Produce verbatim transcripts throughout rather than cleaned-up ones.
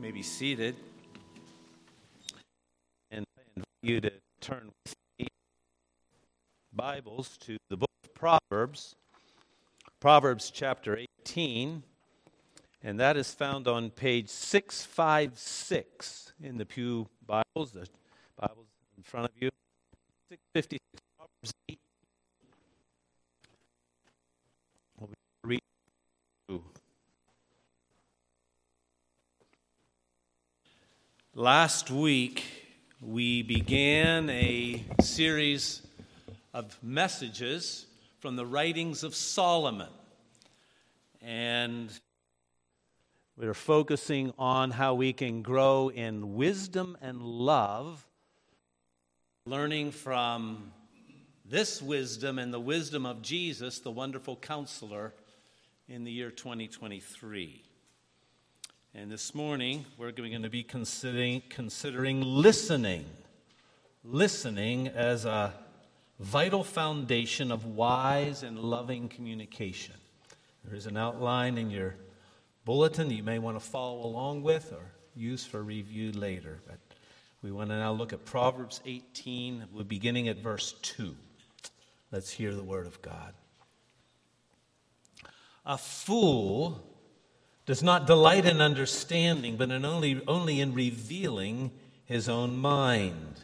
may be seated. And I invite you to turn with me Bibles to the book of Proverbs, Proverbs chapter eighteen, and that is found on page six fifty-six in the Pew Bibles, the Bibles in front of you. six fifty-six, Proverbs eighteen. We'll read through. Last week, we began a series of messages from the writings of Solomon. And we're focusing on how we can grow in wisdom and love, learning from this wisdom and the wisdom of Jesus, the wonderful counselor, in the year twenty twenty-three. And this morning, we're going to be considering, considering listening. Listening as a vital foundation of wise and loving communication. There is an outline in your bulletin that you may want to follow along with or use for review later. But we want to now look at Proverbs eighteen. We're beginning at verse two. Let's hear the word of God. A fool does not delight in understanding, but in only, only in revealing his own mind.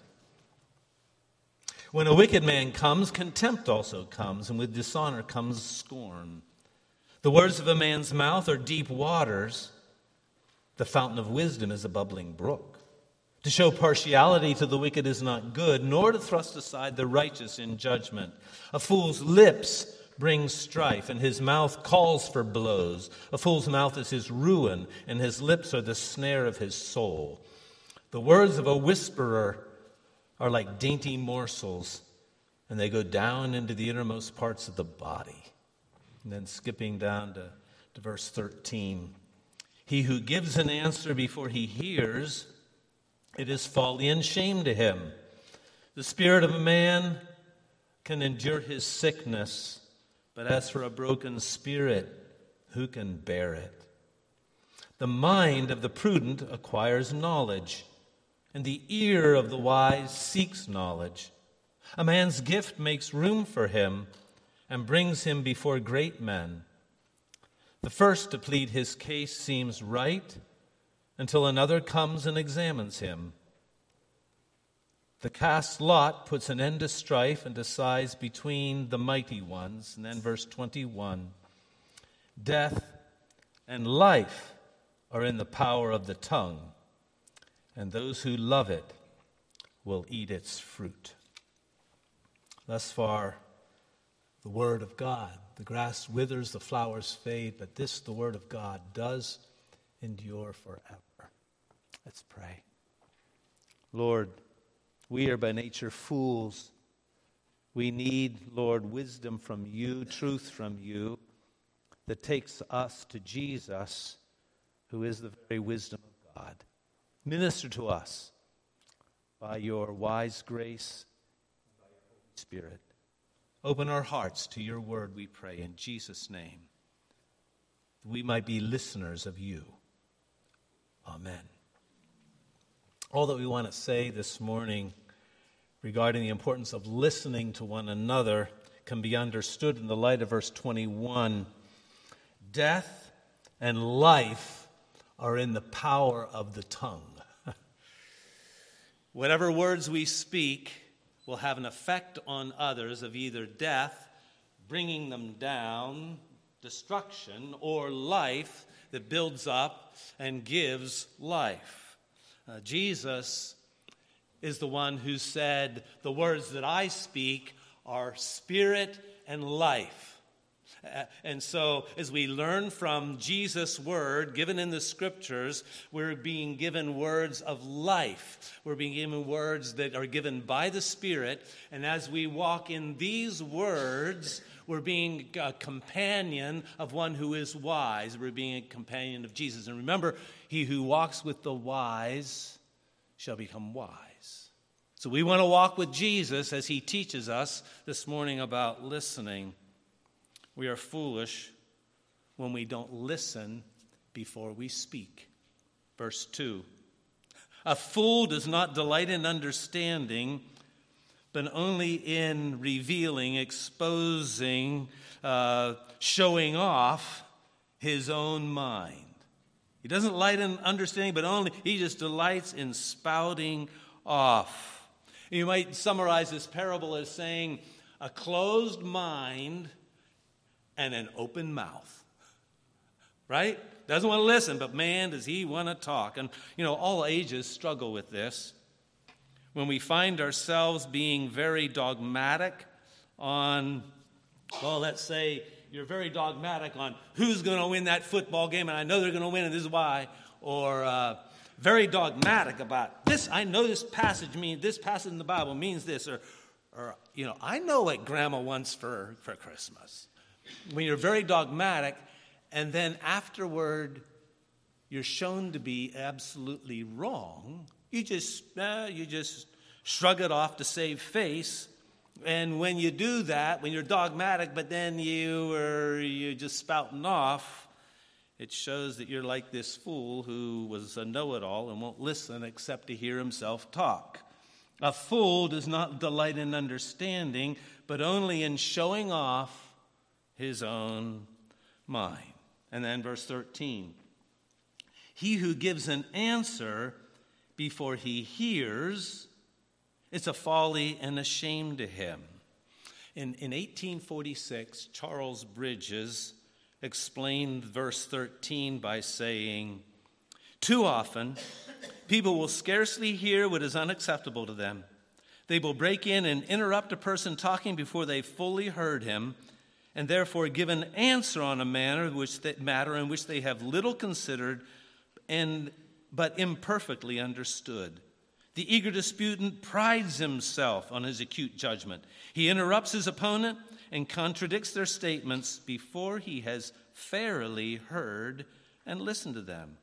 When a wicked man comes, contempt also comes, and with dishonor comes scorn. The words of a man's mouth are deep waters. The fountain of wisdom is a bubbling brook. To show partiality to the wicked is not good, nor to thrust aside the righteous in judgment. A fool's lips bring strife, and his mouth calls for blows. A fool's mouth is his ruin, and his lips are the snare of his soul. The words of a whisperer are like dainty morsels, and they go down into the innermost parts of the body. And then skipping down to, to verse thirteen. He who gives an answer before he hears, it is folly and shame to him. The spirit of a man can endure his sickness, but as for a broken spirit, who can bear it? The mind of the prudent acquires knowledge, and the ear of the wise seeks knowledge. A man's gift makes room for him and brings him before great men. The first to plead his case seems right until another comes and examines him. The cast lot puts an end to strife and decides between the mighty ones. And then verse twenty-one. Death and life are in the power of the tongue, and those who love it will eat its fruit. Thus far, the word of God. The grass withers, the flowers fade, but this, the word of God, does endure forever. Let's pray. Lord, we are by nature fools. We need, Lord, wisdom from you, truth from you, that takes us to Jesus, who is the very wisdom of God. Minister to us by your wise grace and by your Holy Spirit. Open our hearts to your word, we pray, in Jesus' name, that we might be listeners of you. Amen. All that we want to say this morning regarding the importance of listening to one another can be understood in the light of verse twenty-one. Death and life are in the power of the tongue. Whatever words we speak will have an effect on others of either death, bringing them down, destruction, or life that builds up and gives life. Uh, Jesus is the one who said, the words that I speak are spirit and life. Uh, and so as we learn from Jesus' word given in the scriptures, we're being given words of life. We're being given words that are given by the Spirit. And as we walk in these words, we're being a companion of one who is wise. We're being a companion of Jesus. And remember, he who walks with the wise shall become wise. So we want to walk with Jesus as he teaches us this morning about listening. We are foolish when we don't listen before we speak. Verse two. A fool does not delight in understanding, but only in revealing, exposing, uh, showing off his own mind. He doesn't delight in understanding, but only he just delights in spouting off. You might summarize this parable as saying a closed mind and an open mouth. Right? Doesn't want to listen, but man, does he want to talk. And, you know, all ages struggle with this. When we find ourselves being very dogmatic on, well, let's say you're very dogmatic on who's going to win that football game, and I know they're going to win, and this is why. Or uh, very dogmatic about this. I know this passage means, this passage in the Bible means this. Or, or you know, I know what Grandma wants for, for Christmas. When you're very dogmatic, and then afterward you're shown to be absolutely wrong, you just uh, you just shrug it off to save face. And when you do that, when you're dogmatic, but then you are you just spouting off, it shows that you're like this fool who was a know-it-all and won't listen except to hear himself talk. A fool does not delight in understanding, but only in showing off his own mind. And then verse thirteen. He who gives an answer before he hears, it's a folly and a shame to him. In, in eighteen forty-six, Charles Bridges explained verse thirteen by saying, too often, people will scarcely hear what is unacceptable to them. They will break in and interrupt a person talking before they've fully heard him, and therefore give an answer on a matter which they, matter in which they have little considered and but imperfectly understood. The eager disputant prides himself on his acute judgment. He interrupts his opponent and contradicts their statements before he has fairly heard and listened to them.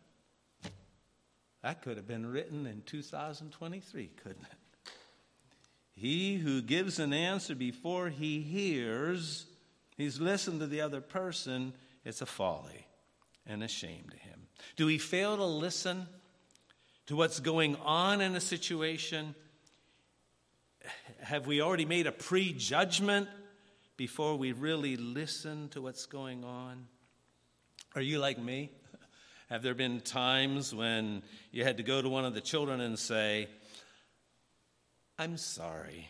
That could have been written in two thousand twenty-three, couldn't it? He who gives an answer before he hears, he's listened to the other person, it's a folly and a shame to him. Do we fail to listen to what's going on in a situation? Have we already made a prejudgment before we really listen to what's going on? Are you like me? Have there been times when you had to go to one of the children and say, I'm sorry,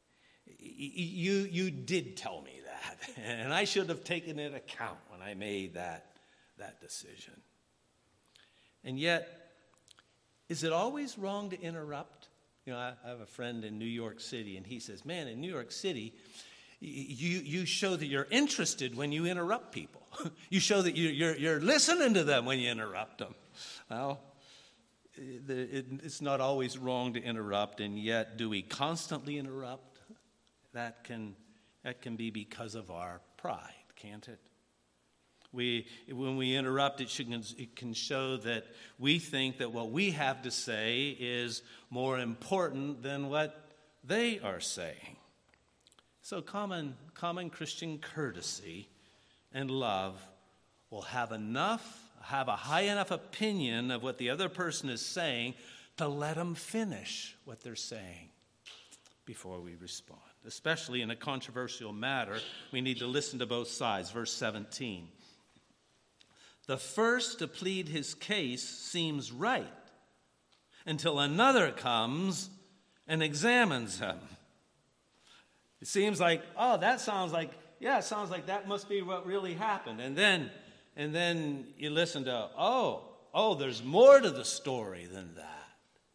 you, you did tell me that, and I should have taken into account when I made that, that decision. And yet, is it always wrong to interrupt? You know, I, I have a friend in New York City, and he says, man, in New York City, you, you show that you're interested when you interrupt people. You show that you, you're, you're listening to them when you interrupt them. Well, it, it, it's not always wrong to interrupt, and yet do we constantly interrupt? That can, that can be because of our pride, can't it? We, when we interrupt, it, should, it can show that we think that what we have to say is more important than what they are saying. So common, common Christian courtesy and love will have enough, have a high enough opinion of what the other person is saying to let them finish what they're saying before we respond. Especially in a controversial matter, we need to listen to both sides. Verse seventeen. The first to plead his case seems right until another comes and examines him. It seems like, oh, that sounds like, yeah, it sounds like that must be what really happened. And then, and then you listen to, oh, oh, there's more to the story than that.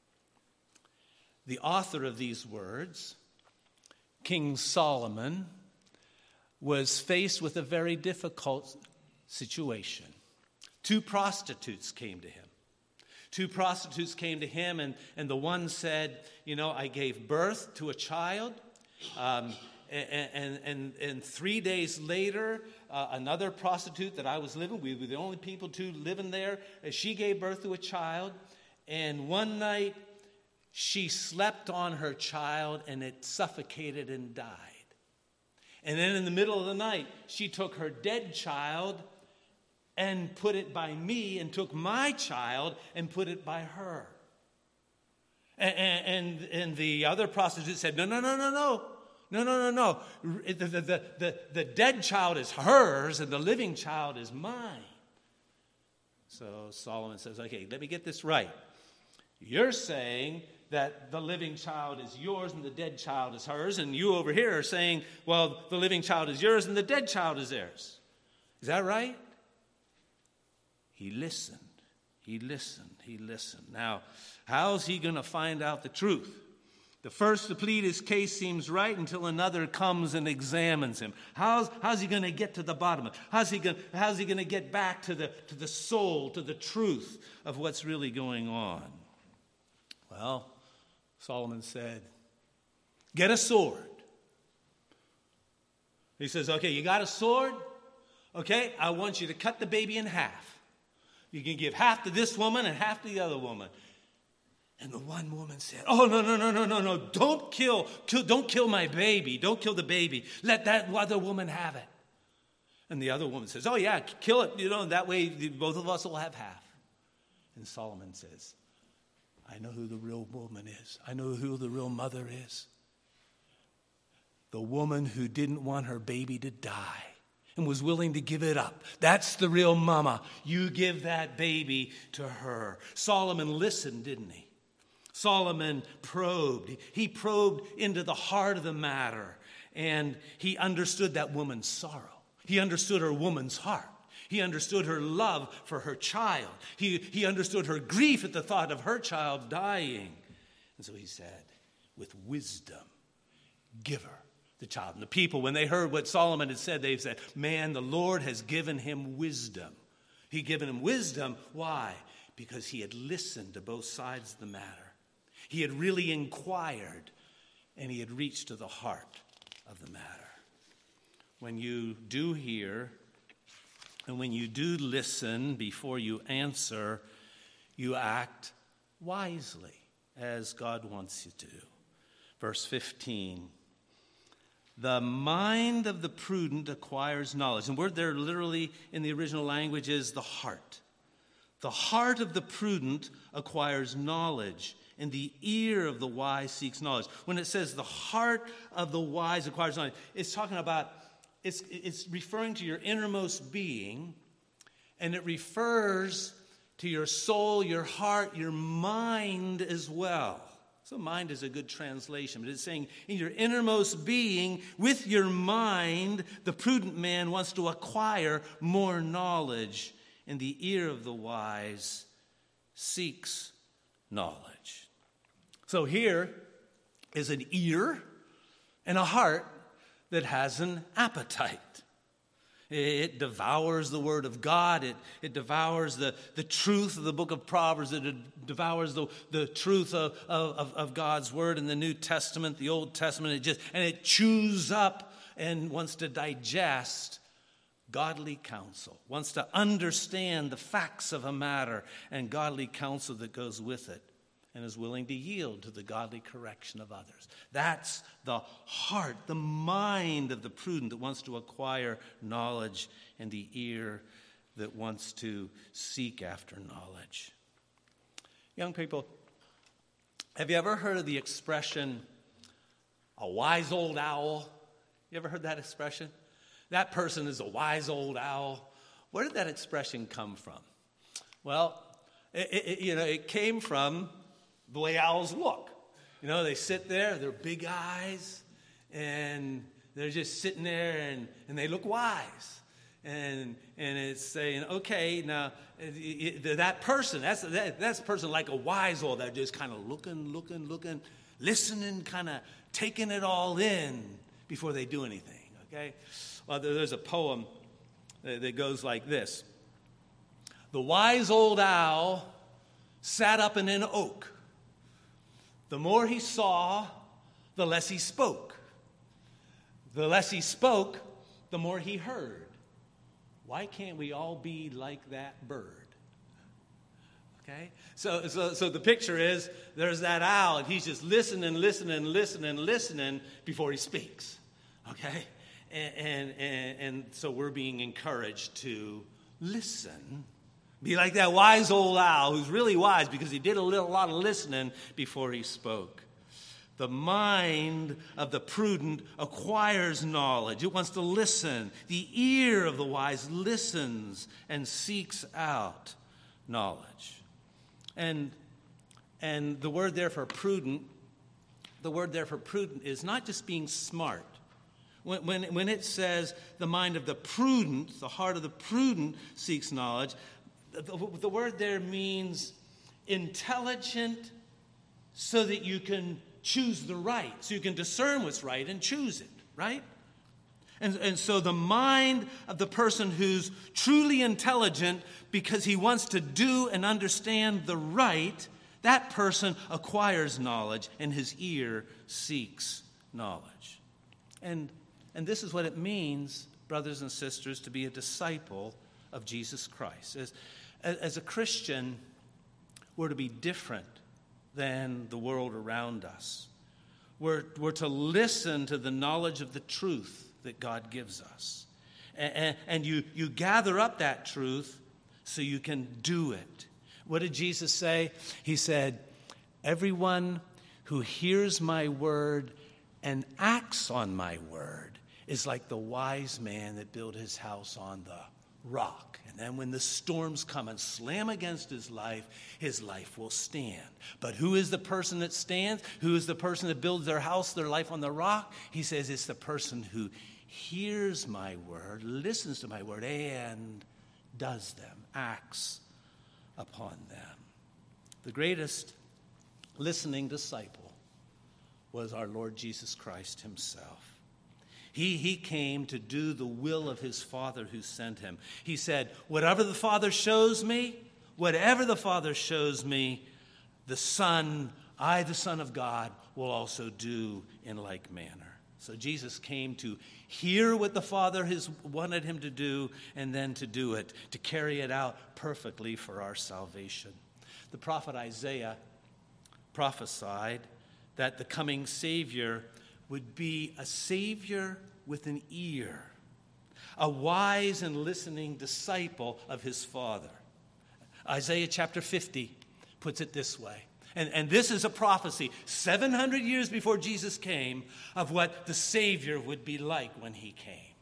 The author of these words, King Solomon, was faced with a very difficult situation. Two prostitutes came to him. Two prostitutes came to him, and, and the one said, you know, I gave birth to a child, um, and, and, and, and three days later, uh, another prostitute that I was living, we were the only people two living there, she gave birth to a child, and one night she slept on her child, and it suffocated and died. And then in the middle of the night, she took her dead child and put it by me and took my child and put it by her. And, and, and the other prostitute said, no, no, no, no, no. No, no, no, no. The, the, the, the, the dead child is hers and the living child is mine. So Solomon says, okay, let me get this right. You're saying that the living child is yours and the dead child is hers, and you over here are saying, well, the living child is yours and the dead child is theirs. Is that right? He listened. He listened. He listened. Now, how's he going to find out the truth? The first to plead his case seems right until another comes and examines him. How's, how's he going to get to the bottom of it? How's he going, how's he going to get back to the, to the soul, to the truth of what's really going on? Well, Solomon said, get a sword. He says, okay, you got a sword? Okay, I want you to cut the baby in half. You can give half to this woman and half to the other woman. And the one woman said, oh, no, no, no, no, no, no. Don't kill, kill, don't kill my baby. Don't kill the baby. Let that other woman have it. And the other woman says, oh, yeah, kill it. You know, that way both of us will have half. And Solomon says, I know who the real woman is. I know who the real mother is. The woman who didn't want her baby to die and was willing to give it up. That's the real mama. You give that baby to her. Solomon listened, didn't he? Solomon probed. He probed into the heart of the matter, and he understood that woman's sorrow. He understood her woman's heart. He understood her love for her child. He, he understood her grief at the thought of her child dying. And so he said, with wisdom, give her the child. And the people, when they heard what Solomon had said, they said, man, the Lord has given him wisdom. He given him wisdom. Why? Because he had listened to both sides of the matter. He had really inquired, and he had reached to the heart of the matter. When you do hear, and when you do listen before you answer, you act wisely, as God wants you to do. Verse fifteen, the mind of the prudent acquires knowledge. And the word there literally in the original language is the heart. The heart of the prudent acquires knowledge, and the ear of the wise seeks knowledge. When it says the heart of the wise acquires knowledge, it's talking about, it's, it's referring to your innermost being, and it refers to your soul, your heart, your mind as well. So mind is a good translation, but it's saying in your innermost being, with your mind, the prudent man wants to acquire more knowledge, and the ear of the wise seeks knowledge. So here is an ear and a heart that has an appetite. It devours the word of God. It, it devours the, the truth of the book of Proverbs. It devours the, the truth of, of, of God's word in the New Testament, the Old Testament. It just, and it chews up and wants to digest godly counsel, wants to understand the facts of a matter and godly counsel that goes with it, and is willing to yield to the godly correction of others. That's the heart, the mind of the prudent that wants to acquire knowledge, and the ear that wants to seek after knowledge. Young people, have you ever heard of the expression, a wise old owl? You ever heard that expression? That person is a wise old owl. Where did that expression come from? Well, it, it, you know, it came from the way owls look. You know, they sit there, they're big eyes, and they're just sitting there, and, and they look wise. And and it's saying, okay, now, it, it, that person, that's that, that's a person like a wise owl that just kind of looking, looking, looking, listening, kind of taking it all in before they do anything, okay? Well, there's a poem that goes like this. The wise old owl sat up in an oak. The more he saw, the less he spoke. The less he spoke, the more he heard. Why can't we all be like that bird? Okay? So, so, so the picture is, there's that owl, and he's just listening, listening, listening, listening before he speaks. Okay? And, and, and, and so we're being encouraged to listen. Be like that wise old owl who's really wise because he did a little, lot of listening before he spoke. The mind of the prudent acquires knowledge. It wants to listen. The ear of the wise listens and seeks out knowledge. And, and the word there for prudent, the word there for prudent is not just being smart. When, when, when it says the mind of the prudent, the heart of the prudent seeks knowledge, the, the word there means intelligent so that you can choose the right, so you can discern what's right and choose it, right? And, and so the mind of the person who's truly intelligent because he wants to do and understand the right, that person acquires knowledge and his ear seeks knowledge. And, and this is what it means, brothers and sisters, to be a disciple of Jesus Christ. As, as a Christian, we're to be different than the world around us. We're, we're to listen to the knowledge of the truth that God gives us. And, and you, you gather up that truth so you can do it. What did Jesus say? He said, everyone who hears my word and acts on my word is like the wise man that built his house on the rock. And then when the storms come and slam against his life, his life will stand. But who is the person that stands? Who is the person that builds their house, their life on the rock? He says it's the person who hears my word, listens to my word, and does them, acts upon them. The greatest listening disciple was our Lord Jesus Christ himself. He, he came to do the will of his Father who sent him. He said, whatever the Father shows me, whatever the Father shows me, the Son, I, the Son of God, will also do in like manner. So Jesus came to hear what the Father has wanted him to do and then to do it, to carry it out perfectly for our salvation. The prophet Isaiah prophesied that the coming Savior would be a Savior with an ear, a wise and listening disciple of his Father. Isaiah chapter fifty puts it this way. And, and this is a prophecy seven hundred years before Jesus came of what the Savior would be like when he came.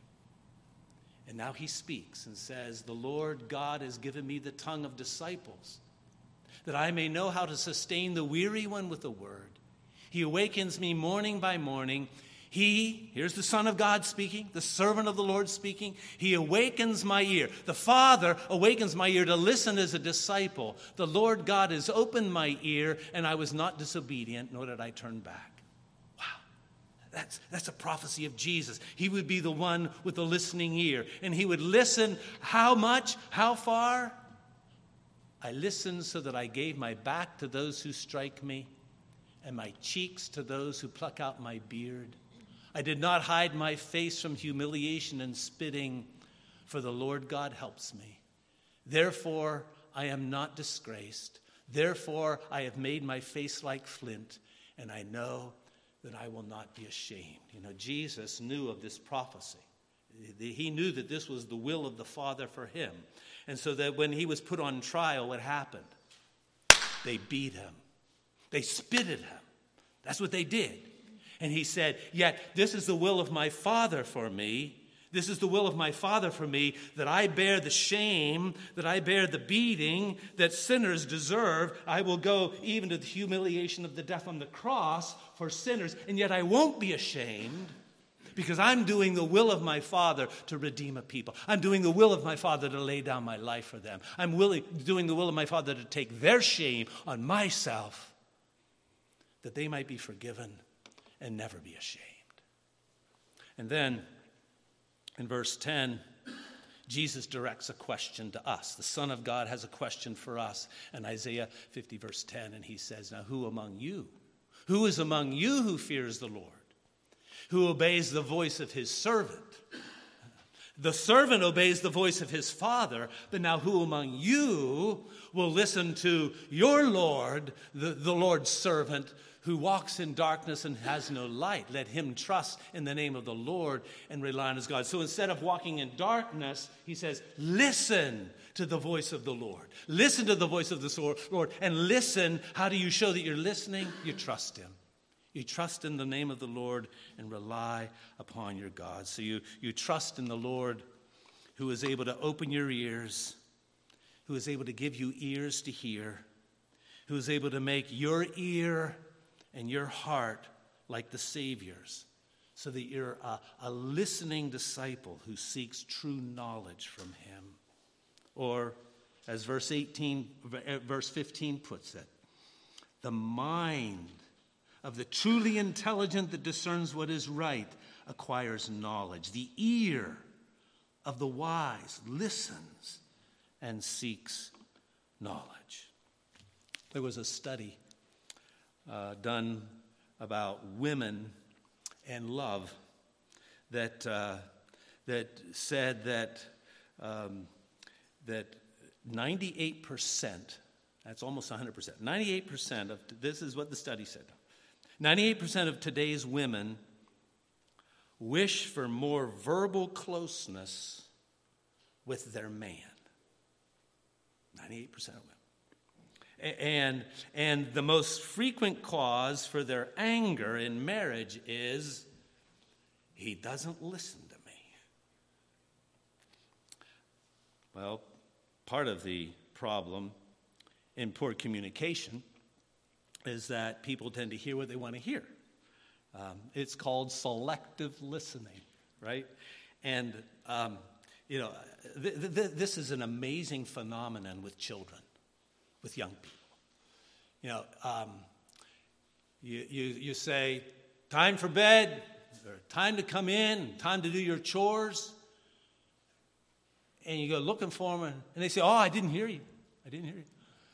And now he speaks and says, the Lord God has given me the tongue of disciples, that I may know how to sustain the weary one with a word. He awakens me morning by morning. He, here's the Son of God speaking, the servant of the Lord speaking. He awakens my ear. The Father awakens my ear to listen as a disciple. The Lord God has opened my ear, and I was not disobedient, nor did I turn back. Wow. That's, that's a prophecy of Jesus. He would be the one with the listening ear. And he would listen how much, how far? I listened so that I gave my back to those who strike me, and my cheeks to those who pluck out my beard. I did not hide my face from humiliation and spitting, for the Lord God helps me. Therefore, I am not disgraced. Therefore, I have made my face like flint, and I know that I will not be ashamed. You know, Jesus knew of this prophecy. He knew that this was the will of the Father for him. And so that when he was put on trial, what happened? They beat him. They spit at him. That's what they did. And he said, yet this is the will of my Father for me. This is the will of my Father for me, that I bear the shame, that I bear the beating that sinners deserve. I will go even to the humiliation of the death on the cross for sinners, and yet I won't be ashamed, because I'm doing the will of my Father to redeem a people. I'm doing the will of my Father to lay down my life for them. I'm willing, doing the will of my Father to take their shame on myself, that they might be forgiven and never be ashamed. And then, in verse ten, Jesus directs a question to us. The Son of God has a question for us in Isaiah fifty, verse ten, and he says, now who among you, who is among you who fears the Lord, who obeys the voice of his servant? The servant obeys the voice of his father, but now who among you will listen to your Lord, the, the Lord's servant, who walks in darkness and has no light? Let him trust in the name of the Lord and rely on his God. So instead of walking in darkness, he says, listen to the voice of the Lord. Listen to the voice of the Lord. And listen, how do you show that you're listening? You trust him. You trust in the name of the Lord and rely upon your God. So you, you trust in the Lord, who is able to open your ears, who is able to give you ears to hear, who is able to make your ear and your heart like the Savior's, so that you're a, a listening disciple who seeks true knowledge from him. Or, as verse eighteen, verse fifteen puts it, the mind of the truly intelligent that discerns what is right acquires knowledge. The ear of the wise listens and seeks knowledge. There was a study uh, done about women and love that uh, that said that um, that ninety-eight percent, that's almost one hundred percent, ninety-eight percent of, this is what the study said, ninety-eight percent of today's women wish for more verbal closeness with their man. ninety-eight percent of women. And, and the most frequent cause for their anger in marriage is, he doesn't listen to me. Well, part of the problem in poor communication is that people tend to hear what they want to hear. Um, it's called selective listening, right? And, um, you know, th- th- this is an amazing phenomenon with children, with young people. You know, um, you, you, you say, time for bed, or time to come in, time to do your chores. And you go looking for them, and they say, oh, I didn't hear you. I didn't hear you.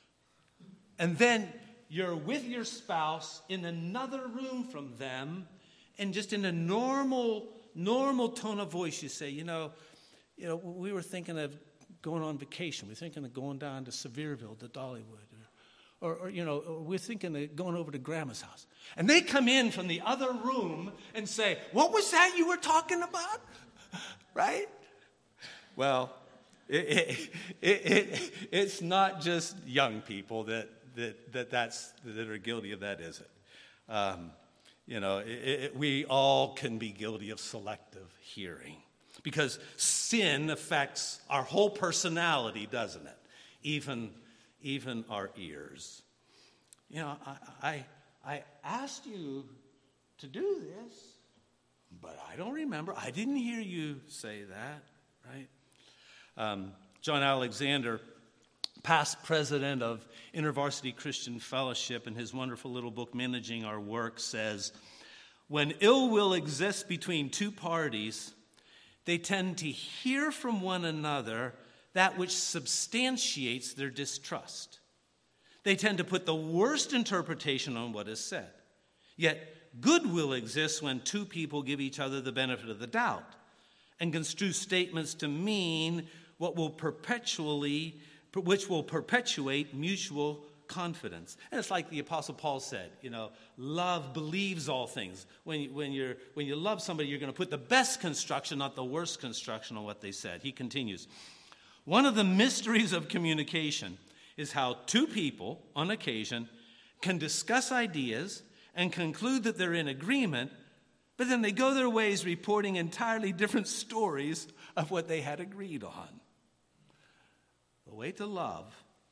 And then you're with your spouse in another room from them, and just in a normal, normal tone of voice, you say, you know, you know, we were thinking of going on vacation. We're thinking of going down to Sevierville, to Dollywood. Or, or, you know, we're thinking of going over to Grandma's house. And they come in from the other room and say, what was that you were talking about? Right? Well, it, it, it, it, it's not just young people that, that, that, that's, that are guilty of that, is it? Um, you know, it, it, we all can be guilty of selective hearing. Because sin affects our whole personality, doesn't it? Even even our ears. You know, I, I I asked you to do this, but I don't remember. I didn't hear you say that, right? Um, John Alexander, past president of InterVarsity Christian Fellowship, in his wonderful little book, Managing Our Work, says, when ill will exists between two parties, they tend to hear from one another that which substantiates their distrust. They tend to put the worst interpretation on what is said. Yet goodwill exists when two people give each other the benefit of the doubt and construe statements to mean what will perpetually, which will perpetuate mutual confidence. And it's like the Apostle Paul said, you know, love believes all things. When you, when you're when you love somebody, you're going to put the best construction, not the worst construction, on what they said. He continues. One of the mysteries of communication is how two people, on occasion, can discuss ideas and conclude that they're in agreement, but then they go their ways reporting entirely different stories of what they had agreed on. The way to love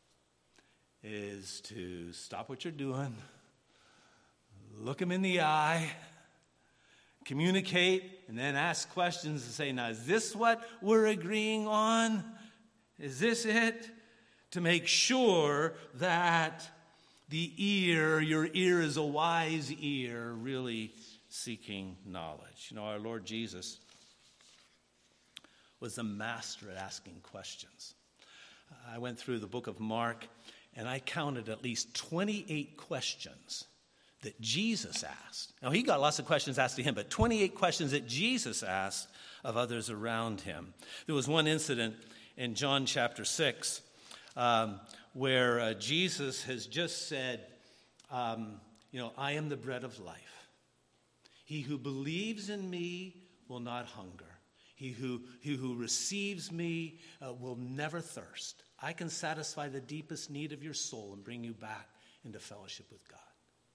is to stop what you're doing, look them in the eye, communicate, and then ask questions and say, now, is this what we're agreeing on? Is this it? To make sure that the ear, your ear is a wise ear, really seeking knowledge. You know, our Lord Jesus was a master at asking questions. I went through the book of Mark, and I counted at least twenty-eight questions that Jesus asked. Now, he got lots of questions asked to him, but twenty-eight questions that Jesus asked of others around him. There was one incident in John chapter six um, where uh, Jesus has just said, um, you know, I am the bread of life. He who believes in me will not hunger. He who, he who receives me uh, will never thirst. I can satisfy the deepest need of your soul and bring you back into fellowship with God.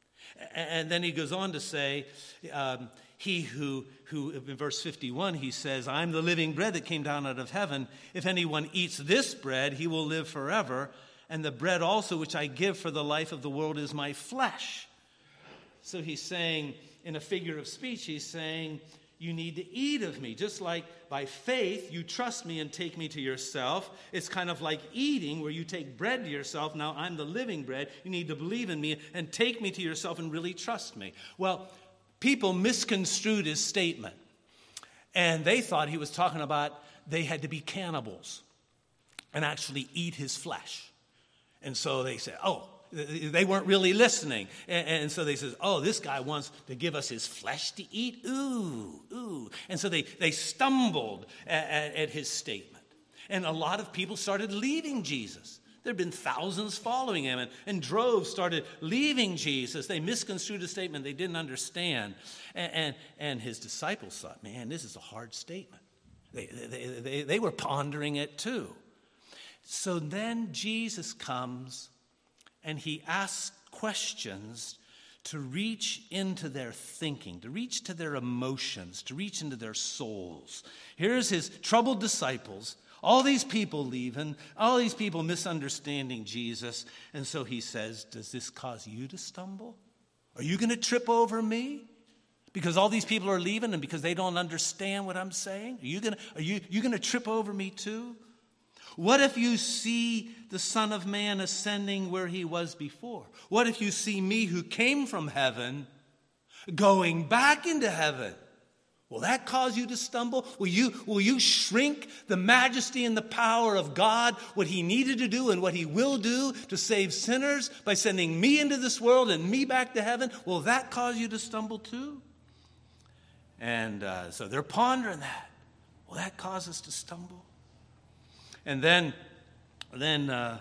And then he goes on to say, um, he who, who, in verse fifty-one, he says, I'm the living bread that came down out of heaven. If anyone eats this bread, he will live forever. And the bread also which I give for the life of the world is my flesh. So he's saying, in a figure of speech, he's saying, you need to eat of me. Just like by faith, you trust me and take me to yourself. It's kind of like eating where you take bread to yourself. Now I'm the living bread. You need to believe in me and take me to yourself and really trust me. Well, people misconstrued his statement. And they thought he was talking about they had to be cannibals and actually eat his flesh. And so they said, oh, they weren't really listening. And, and so they said, oh, this guy wants to give us his flesh to eat? Ooh, ooh. And so they, they stumbled at, at, at his statement. And a lot of people started leaving Jesus. There had been thousands following him, and, and droves started leaving Jesus. They misconstrued his statement. They didn't understand. And, and, and his disciples thought, man, this is a hard statement. They, they, they, they were pondering it too. So then Jesus comes and he asks questions to reach into their thinking, to reach to their emotions, to reach into their souls. Here's his troubled disciples, all these people leaving, all these people misunderstanding Jesus. And so he says, does this cause you to stumble? Are you going to trip over me? Because all these people are leaving and because they don't understand what I'm saying? Are you going to, are you, you going to trip over me too? What if you see the Son of Man ascending where he was before? What if you see me who came from heaven going back into heaven? Will that cause you to stumble? Will you, will you shrink the majesty and the power of God, what he needed to do and what he will do to save sinners by sending me into this world and me back to heaven? Will that cause you to stumble too? And uh, so they're pondering that. Will that cause us to stumble? And then, then uh,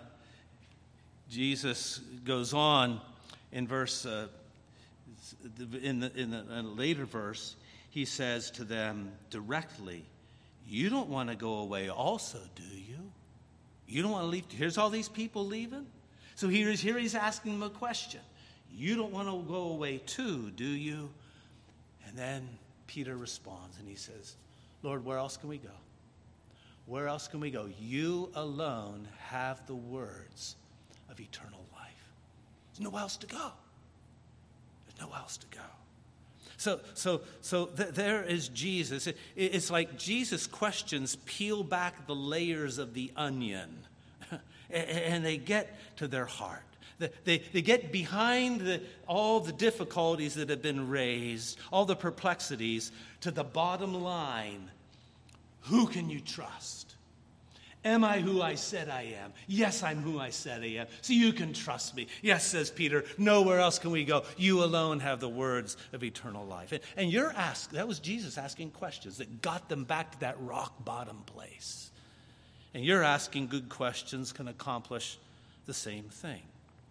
Jesus goes on in verse, uh, in, the, in, the, in a later verse, he says to them directly, you don't want to go away also, do you? You don't want to leave? Here's all these people leaving. So here, here he's asking them a question. You don't want to go away too, do you? And then Peter responds and he says, Lord, where else can we go? Where else can we go? You alone have the words of eternal life. There's nowhere else to go. There's nowhere else to go. So, so, so th- there is Jesus. It, it's like Jesus' questions peel back the layers of the onion, and, and they get to their heart. They, they get behind the, all the difficulties that have been raised, all the perplexities, to the bottom line. Who can you trust? Am I who I said I am? Yes, I'm who I said I am. So you can trust me. Yes, says Peter, nowhere else can we go. You alone have the words of eternal life. And, and you're asked, that was Jesus asking questions that got them back to that rock bottom place. And you're asking good questions can accomplish the same thing.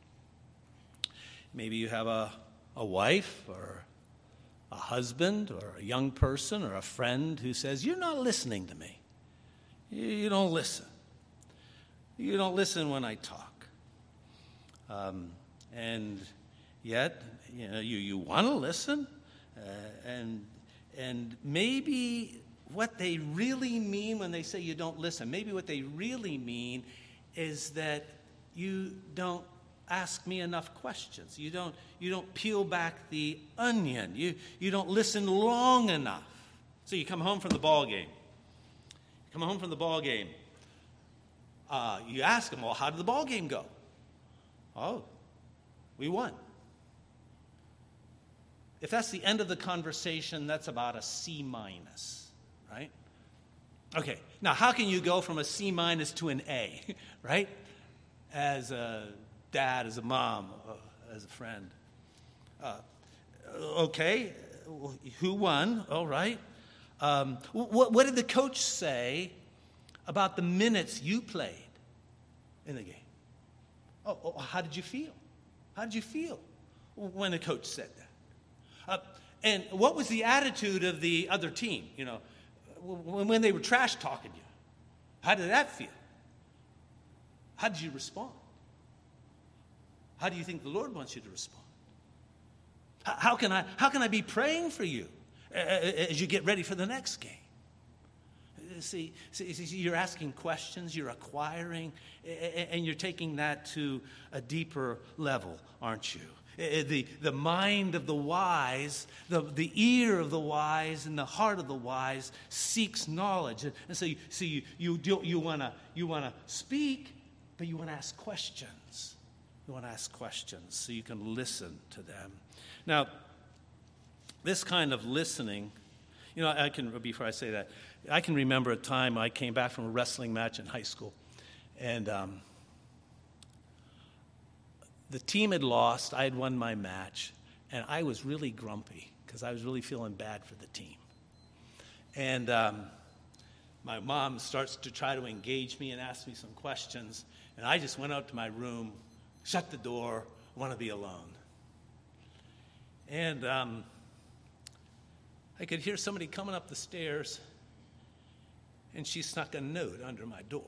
Maybe you have a, a wife or a husband or a young person or a friend who says, you're not listening to me. You don't listen. You don't listen when I talk. Um, and yet, you know, you, you want to listen. Uh, and, and maybe what they really mean when they say you don't listen, maybe what they really mean is that you don't ask me enough questions. You don't, you don't peel back the onion. You, you don't listen long enough. So you come home from the ball game. You come home from the ball game. Uh, you ask them, well, how did the ball game go? Oh, we won. If that's the end of the conversation, that's about a C minus, right? Okay, now how can you go from a C minus to an A, right? As a dad, as a mom, uh, as a friend. Uh, okay, who won? All right. Um, what, what did the coach say about the minutes you played in the game? Oh, oh, how did you feel? How did you feel when the coach said that? Uh, and what was the attitude of the other team? You know, when, when they were trash talking you, how did that feel? How did you respond? How do you think the Lord wants you to respond? How, how can I? How can I be praying for you as you get ready for the next game? See, see, see, you're asking questions, you're acquiring, and you're taking that to a deeper level, aren't you? The, the mind of the wise, the, the ear of the wise, and the heart of the wise seeks knowledge. And so you, so you, you, do, you want to you wanna speak, but you want to ask questions. You want to ask questions so you can listen to them. Now, this kind of listening, you know, I can, before I say that, I can remember a time I came back from a wrestling match in high school, and um, the team had lost. I had won my match, and I was really grumpy because I was really feeling bad for the team. And um, my mom starts to try to engage me and ask me some questions, and I just went out to my room, shut the door, want to be alone. And um, I could hear somebody coming up the stairs, and she snuck a note under my door.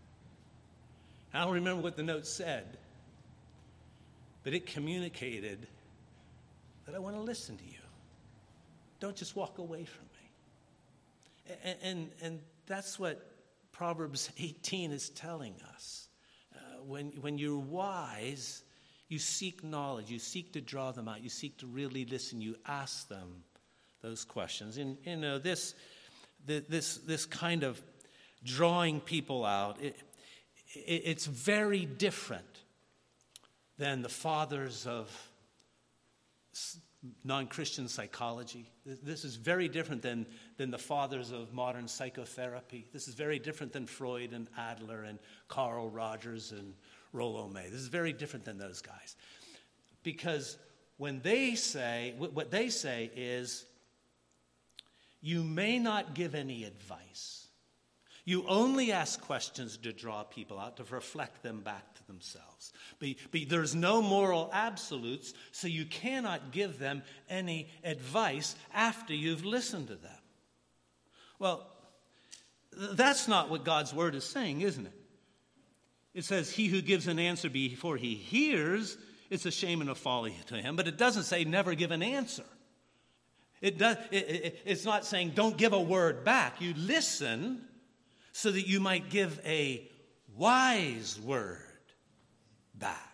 I don't remember what the note said, but it communicated that I want to listen to you. Don't just walk away from me. And, and, and that's what Proverbs eighteen is telling us. Uh, when, when you're wise, you seek knowledge. You seek to draw them out. You seek to really listen. You ask them those questions. And, you know, this... This this kind of drawing people out, it, it, it's very different than the fathers of non-Christian psychology. This is very different than, than the fathers of modern psychotherapy. This is very different than Freud and Adler and Carl Rogers and Rollo May. This is very different than those guys. Because when they say, what they say is, you may not give any advice. You only ask questions to draw people out, to reflect them back to themselves. But, but there's no moral absolutes, so you cannot give them any advice after you've listened to them. Well, that's not what God's word is saying, isn't it? It says, he who gives an answer before he hears, it's a shame and a folly to him. But it doesn't say never give an answer. It does, it, it, it's not saying don't give a word back. You listen so that you might give a wise word back.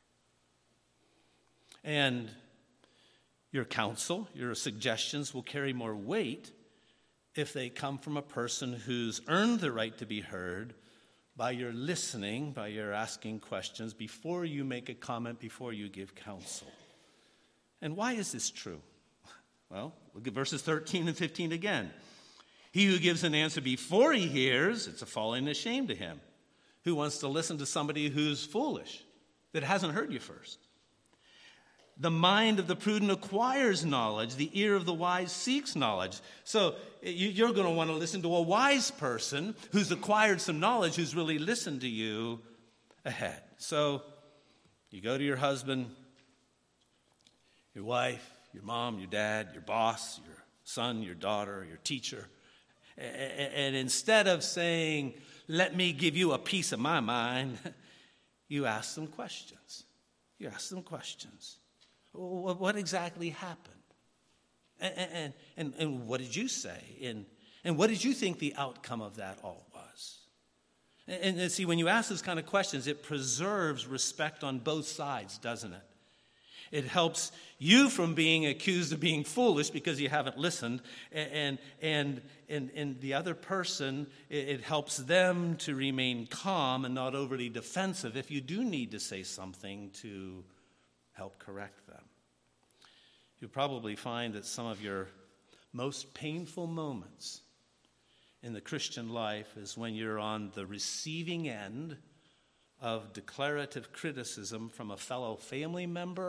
And your counsel, your suggestions will carry more weight if they come from a person who's earned the right to be heard by your listening, by your asking questions before you make a comment, before you give counsel. And why is this true? Well, look at verses thirteen and fifteen again. He who gives an answer before he hears, it's a falling shame to him. Who wants to listen to somebody who's foolish, that hasn't heard you first? The mind of the prudent acquires knowledge. The ear of the wise seeks knowledge. So you're going to want to listen to a wise person who's acquired some knowledge, who's really listened to you ahead. So you go to your husband, your wife, your mom, your dad, your boss, your son, your daughter, your teacher. And instead of saying, let me give you a piece of my mind, you ask them questions. You ask them questions. What exactly happened? And, and, and, and what did you say? And, and what did you think the outcome of that all was? And, and see, when you ask those kind of questions, it preserves respect on both sides, doesn't it? It helps you from being accused of being foolish because you haven't listened. And, and, and, and the other person, it, it helps them to remain calm and not overly defensive if you do need to say something to help correct them. You'll probably find that some of your most painful moments in the Christian life is when you're on the receiving end of declarative criticism from a fellow family member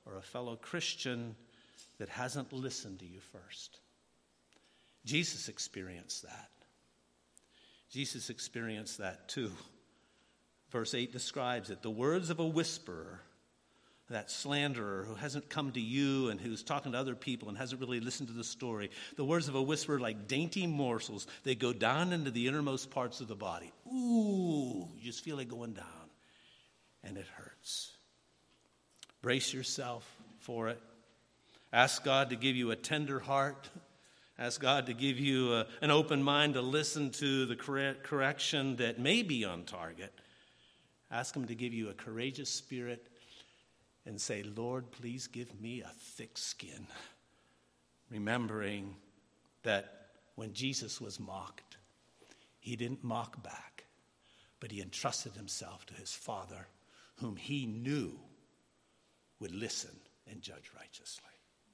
or a fellow Christian that hasn't listened to you first. Jesus experienced that. Jesus experienced that too. Verse eight describes it. The words of a whisperer, that slanderer who hasn't come to you and who's talking to other people and hasn't really listened to the story. The words of a whisperer, like dainty morsels, they go down into the innermost parts of the body. Ooh, you just feel it going down. And it hurts. Brace yourself for it. Ask God to give you a tender heart. Ask God to give you a, an open mind to listen to the correct correction that may be on target. Ask him to give you a courageous spirit and say, Lord, please give me a thick skin. Remembering that when Jesus was mocked, he didn't mock back, but he entrusted himself to his Father, whom he knew would listen and judge righteously.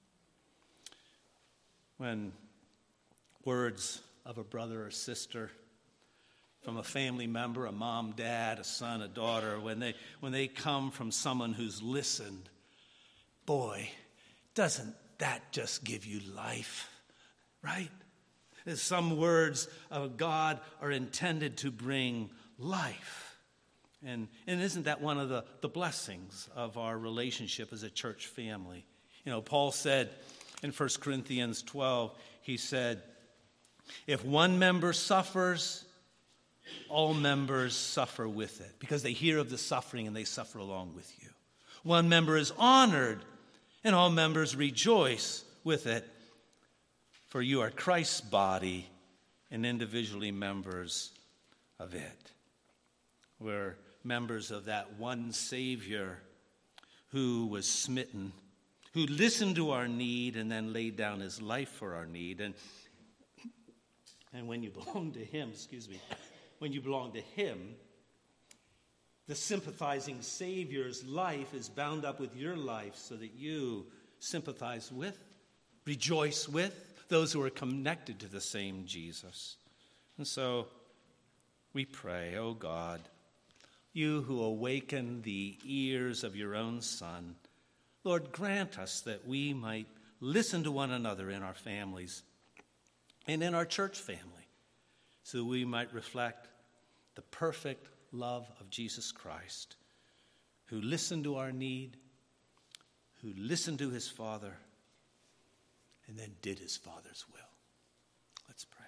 When words of a brother or sister from a family member, a mom, dad, a son, a daughter, when they when they come from someone who's listened, boy, doesn't that just give you life, right? Some words of God are intended to bring life. And, and isn't that one of the, the blessings of our relationship as a church family? You know, Paul said in First Corinthians twelve, he said, if one member suffers, all members suffer with it, because they hear of the suffering and they suffer along with you. One member is honored, and all members rejoice with it, for you are Christ's body and individually members of it. We're members of that one Savior who was smitten, who listened to our need and then laid down his life for our need. And, and when you belong to him, excuse me, when you belong to him, the sympathizing Savior's life is bound up with your life so that you sympathize with, rejoice with those who are connected to the same Jesus. And so we pray, oh God, you who awaken the ears of your own Son, Lord, grant us that we might listen to one another in our families and in our church family, so we might reflect the perfect love of Jesus Christ, who listened to our need, who listened to his Father, and then did his Father's will. Let's pray.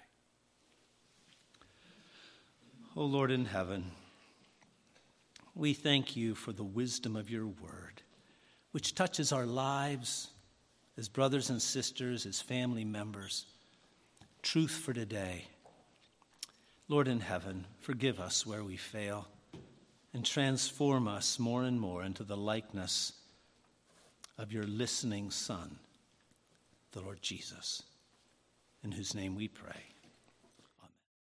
Oh Lord in heaven, we thank you for the wisdom of your word, which touches our lives as brothers and sisters, as family members. Truth for today. Lord in heaven, forgive us where we fail and transform us more and more into the likeness of your listening Son, the Lord Jesus, in whose name we pray.